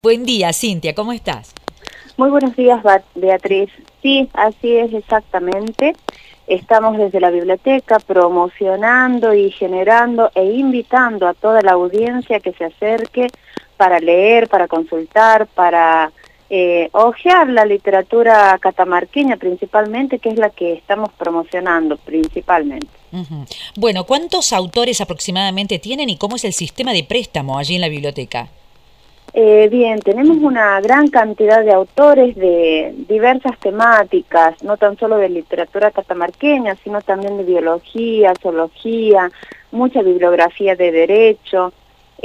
Buen día, Cintia, ¿cómo estás? Muy buenos días, Beatriz. Sí, así es exactamente. Estamos desde la biblioteca promocionando y generando e invitando a toda la audiencia que se acerque para leer, para consultar, para hojear la literatura catamarqueña principalmente, que es la que estamos promocionando principalmente. Ujú. Bueno, ¿cuántos autores aproximadamente tienen y cómo es el sistema de préstamo allí en la biblioteca? Bien, tenemos una gran cantidad de autores de diversas temáticas, no tan solo de literatura catamarqueña, sino también de biología, zoología, mucha bibliografía de derecho,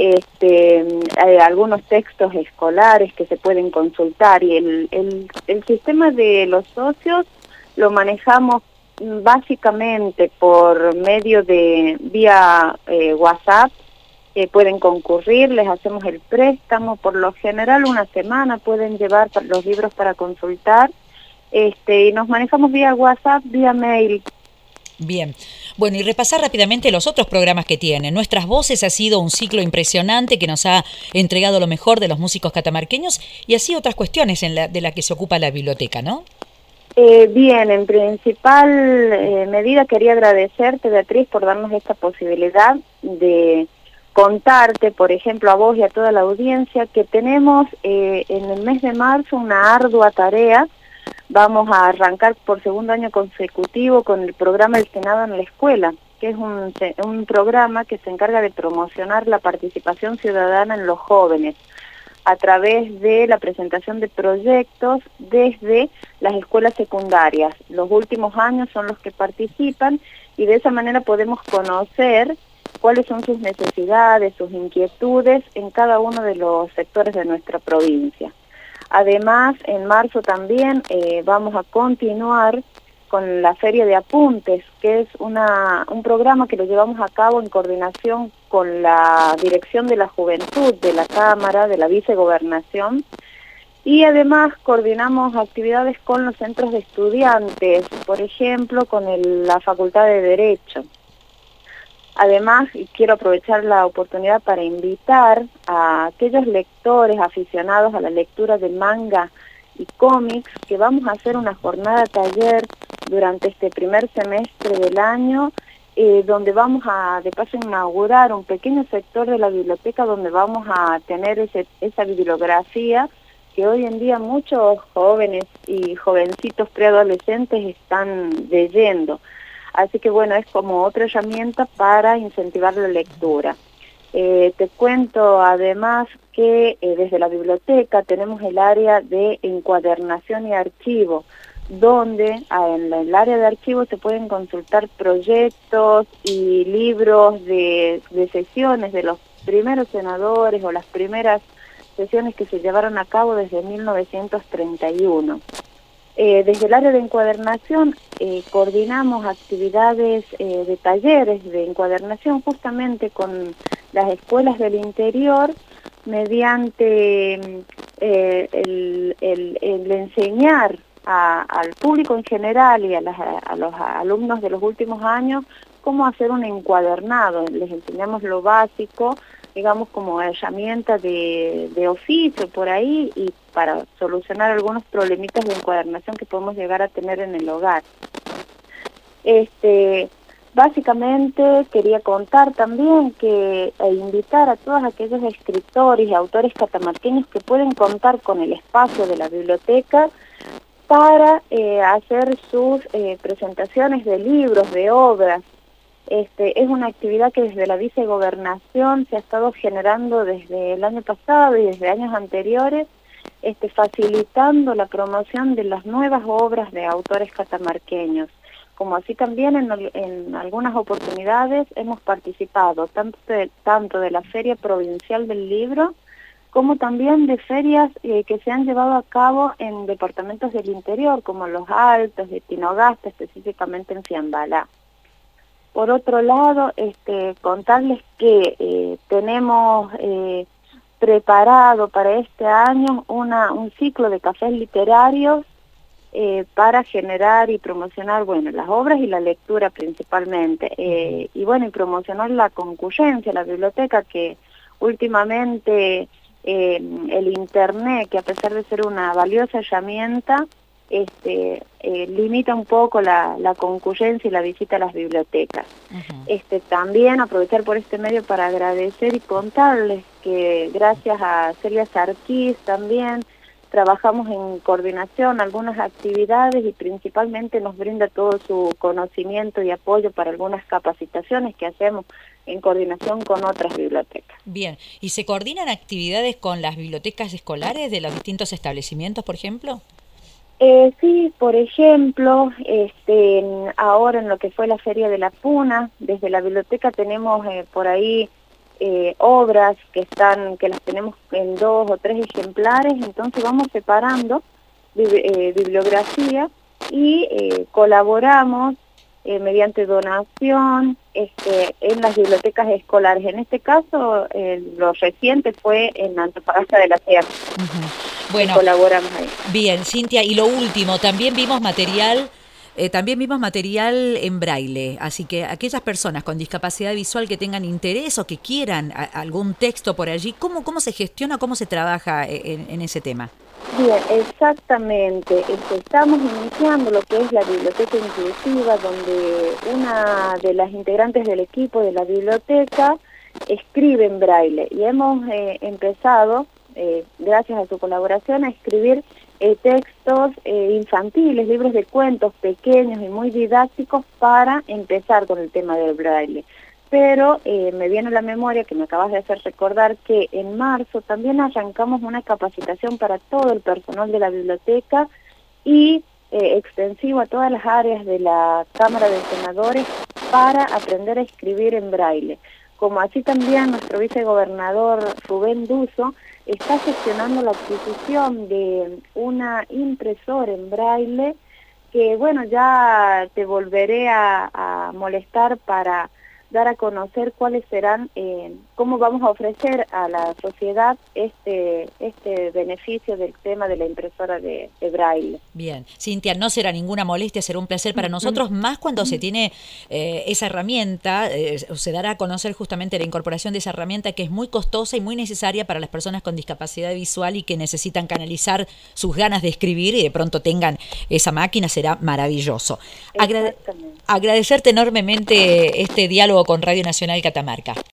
hay algunos textos escolares que se pueden consultar y el sistema de los socios lo manejamos básicamente por medio de vía WhatsApp. Pueden concurrir, les hacemos el préstamo, por lo general una semana pueden llevar los libros para consultar, y nos manejamos vía WhatsApp, vía mail. Bien. Bueno, y repasar rápidamente los otros programas que tienen. Nuestras Voces ha sido un ciclo impresionante que nos ha entregado lo mejor de los músicos catamarqueños y así otras cuestiones de la que se ocupa la biblioteca, ¿no? Bien, en principal medida quería agradecerte, Beatriz, por darnos esta posibilidad de contarte, por ejemplo, a vos y a toda la audiencia, que tenemos en el mes de marzo una ardua tarea. Vamos a arrancar por segundo año consecutivo con el programa El Senado en la Escuela, que es un programa que se encarga de promocionar la participación ciudadana en los jóvenes a través de la presentación de proyectos desde las escuelas secundarias. Los últimos años son los que participan y de esa manera podemos conocer cuáles son sus necesidades, sus inquietudes en cada uno de los sectores de nuestra provincia. Además, en marzo también vamos a continuar con la Feria de Apuntes, que es un programa que lo llevamos a cabo en coordinación con la Dirección de la Juventud de la Cámara, de la Vicegobernación, y además coordinamos actividades con los centros de estudiantes, por ejemplo, con la Facultad de Derecho. Además, quiero aprovechar la oportunidad para invitar a aquellos lectores aficionados a la lectura de manga y cómics que vamos a hacer una jornada taller durante este primer semestre del año, donde vamos a, de paso, inaugurar un pequeño sector de la biblioteca donde vamos a tener esa bibliografía que hoy en día muchos jóvenes y jovencitos preadolescentes están leyendo. Así que bueno, es como otra herramienta para incentivar la lectura. Te cuento además que desde la biblioteca tenemos el área de encuadernación y archivo, donde en el área de archivo se pueden consultar proyectos y libros de sesiones de los primeros senadores o las primeras sesiones que se llevaron a cabo desde 1931. Desde el área de encuadernación coordinamos actividades de talleres de encuadernación justamente con las escuelas del interior mediante el enseñar al público en general y a los alumnos de los últimos años cómo hacer un encuadernado. Les enseñamos lo básico, digamos, como herramienta de oficio por ahí y para solucionar algunos problemitas de encuadernación que podemos llegar a tener en el hogar. Básicamente quería contar también e invitar a todos aquellos escritores y autores catamarqueños que pueden contar con el espacio de la biblioteca para hacer sus presentaciones de libros, de obras. Es una actividad que desde la Vicegobernación se ha estado generando desde el año pasado y desde años anteriores, facilitando la promoción de las nuevas obras de autores catamarqueños. Como así también en algunas oportunidades hemos participado tanto de la Feria Provincial del Libro, como también de ferias que se han llevado a cabo en departamentos del interior, como Los Altos, de Tinogasta, específicamente en Fiambalá. Por otro lado, contarles que tenemos preparado para este año un ciclo de cafés literarios para generar y promocionar, bueno, las obras y la lectura principalmente, y bueno, y promocionar la concurrencia, la biblioteca que últimamente el Internet, que a pesar de ser una valiosa herramienta, limita un poco la concurrencia y la visita a las bibliotecas. También aprovechar por este medio para agradecer y contarles que gracias a Celia Sarquís también trabajamos en coordinación, algunas actividades y principalmente nos brinda todo su conocimiento y apoyo para algunas capacitaciones que hacemos en coordinación con otras bibliotecas. Bien, ¿y se coordinan actividades con las bibliotecas escolares de los distintos establecimientos, por ejemplo? Sí, por ejemplo, ahora en lo que fue la Feria de la Puna, desde la biblioteca tenemos por ahí obras que las tenemos en 2 o 3 ejemplares, entonces vamos separando bibliografía y colaboramos mediante donación en las bibliotecas escolares. En este caso, lo reciente fue en Antofagasta de la Sierra. Bueno, colaboramos ahí. Bien, Cintia, y lo último, también vimos material en braille, así que aquellas personas con discapacidad visual que tengan interés o que quieran algún texto por allí, ¿cómo se gestiona, cómo se trabaja en ese tema? Bien, exactamente. Estamos iniciando lo que es la biblioteca inclusiva, donde una de las integrantes del equipo de la biblioteca escribe en braille y hemos empezado, gracias a su colaboración, a escribir textos infantiles, libros de cuentos pequeños y muy didácticos para empezar con el tema del braille. Pero me viene a la memoria, que me acabas de hacer recordar, que en marzo también arrancamos una capacitación para todo el personal de la biblioteca y extensivo a todas las áreas de la Cámara de Senadores para aprender a escribir en braille. Como así también nuestro vicegobernador Rubén Duso está gestionando la adquisición de una impresora en braille que, bueno, ya te volveré a molestar para dar a conocer cuáles serán, cómo vamos a ofrecer a la sociedad este beneficio del tema de la impresora de braille. Bien, Cintia, no será ninguna molestia, será un placer para nosotros, más cuando se tiene esa herramienta, se dará a conocer justamente la incorporación de esa herramienta que es muy costosa y muy necesaria para las personas con discapacidad visual y que necesitan canalizar sus ganas de escribir y de pronto tengan esa máquina, será maravilloso. Agradecerte enormemente este diálogo con Radio Nacional Catamarca.